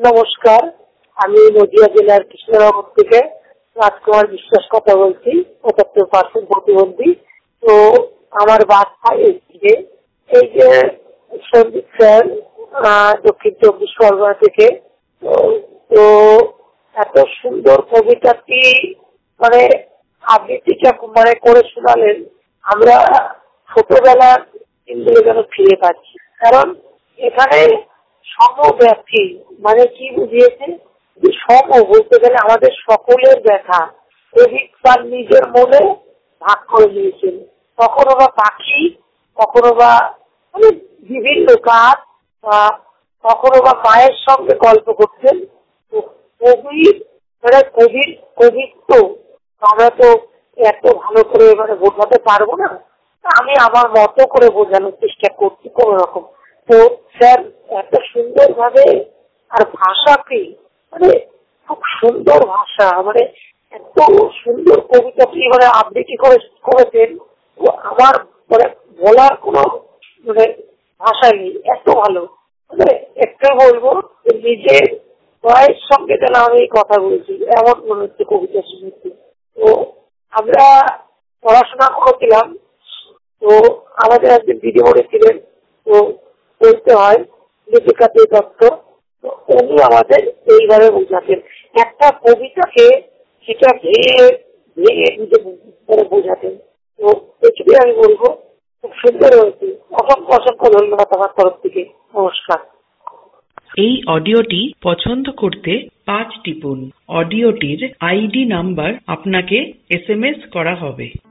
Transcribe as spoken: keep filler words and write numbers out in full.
নমস্কার, আমি নদিয়া জেলার কৃষ্ণনগর থেকে রাজকুমার বিশ্বাস কথা বলছি, পঁচাত্তর পার্সেন্ট প্রতিবন্ধী। তো আমার বার্তা এসছে, এই যে সন্দীপ স্যার দক্ষিণ চব্বিশ পরগনা থেকে, তো এত সুন্দর কবিতাটি মানে আবৃত্তিটা মানে করে শোনালেন, আমরা ছোটবেলার দিনগুলো যেন ফিরে পাচ্ছি। কারণ এখানে সমব্যথী মানে কি বুঝিয়েছে, সম বলতে গেলে আমাদের সকলের ব্যথা কবি তার নিজের মনে ভাগ করে নিয়েছেন। কখনো বা পাখি, কখনো বা মানে বিভিন্ন গাছ, বা কখনো বা মায়ের সঙ্গে গল্প করতেন। কবি মানে কবির কবিত্ব আমরা তো এত ভালো করে মানে বোঝাতে পারবো না, আমি আমার মতো করে বোঝানোর চেষ্টা করছি কোন রকম। তো স্যার এত সুন্দর ভাবে, আর ভাষাকে মানে খুব সুন্দর ভাষা, মানে এত সুন্দর কবিতাটি মানে আবৃত্তি করে করেছেন, আমার মানে বলার কোনো মানে ভাষা নেই, এত ভালো। মানে একটা বলবো নিজের মায়ের সঙ্গে যেন আমি কথা বলছি এমন মনে হচ্ছে কবিতা শুনেছি। তো আমরা পড়াশোনা করেছিলাম, তো আমাদের একজন দিদি ছিলেন, তো বলতে হয় লিপিকাতে দত্ত, তো উনি আমাদের এইভাবে বোঝাতেন একটা কবিতাকে, সেটা ভেঙে ভেঙে নিজে বোঝাতেন। তো এটুকুই আমি বলবো, খুব সুন্দর হয়েছে। অসংখ্য অসংখ্য ধন্যবাদ আমার তরফ থেকে। নমস্কার। এই অডিওটি পছন্দ করতে পাঁচ টিপুন। অডিওটির আইডি নাম্বার আপনাকে এস এম এস করা হবে।